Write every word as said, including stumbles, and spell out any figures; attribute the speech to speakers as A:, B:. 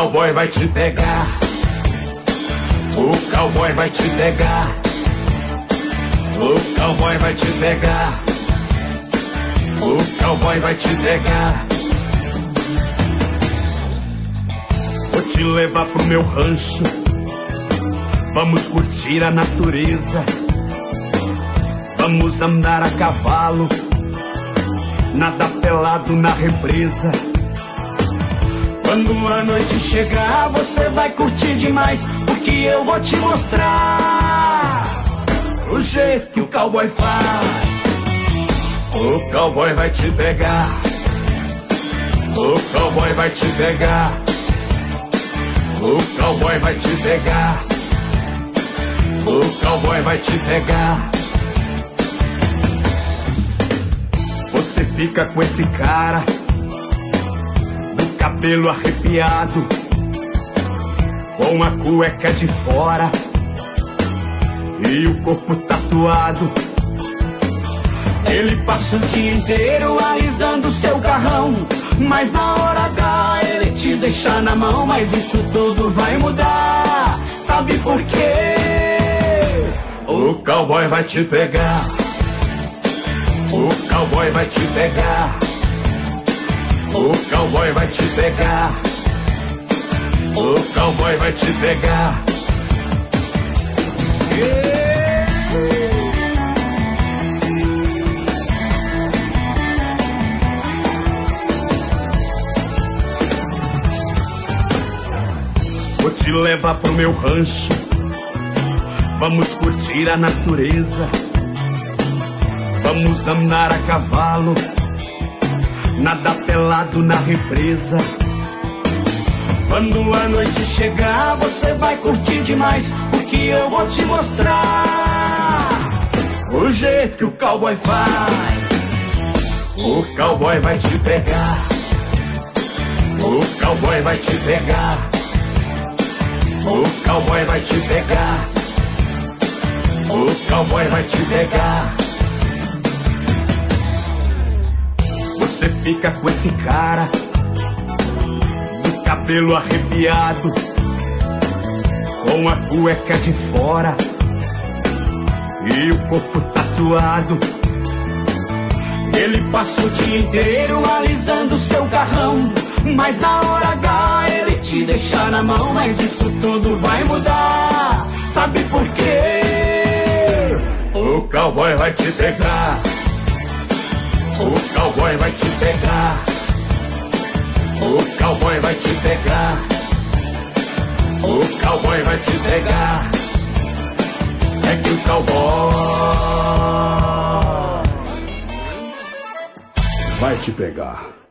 A: cowboy vai te pegar. O cowboy vai te pegar. O cowboy vai te pegar. O cowboy vai te pegar. Vou te levar pro meu rancho. Vamos curtir a natureza. Vamos andar a cavalo. Nadar pelado na represa. Quando a noite chegar, você vai curtir demais, porque eu vou te mostrar o jeito que o cowboy faz. O cowboy vai te pegar. O cowboy vai te pegar. O cowboy vai te pegar. O cowboy vai te pegar. Você fica com esse cara, do cabelo arrepiado, com a cueca de fora e o corpo tatuado. Ele passa o dia inteiro alisando seu carrão, mas na hora H ele te deixa na mão. Mas isso tudo vai mudar, sabe por quê? O cowboy vai te pegar. O cowboy vai te pegar. O cowboy vai te pegar. O cowboy vai te pegar. Vou te levar pro meu rancho. Vamos curtir a natureza. Vamos andar a cavalo. Nadar pelado na represa. Quando a noite chegar, você vai curtir demais, porque eu vou te mostrar o jeito que o cowboy faz. O cowboy vai te pegar. O cowboy vai te pegar. O cowboy vai te pegar. O cowboy vai te pegar. Você fica com esse cara, do cabelo arrepiado, com a cueca de fora e o corpo tatuado. Ele passa o dia inteiro alisando seu carrão, mas na hora H ele te deixa na mão. Mas isso tudo vai mudar, sabe por quê? O cowboy vai te pegar. O cowboy vai te pegar. O cowboy vai te pegar. O cowboy vai te pegar. É que o cowboy vai te pegar.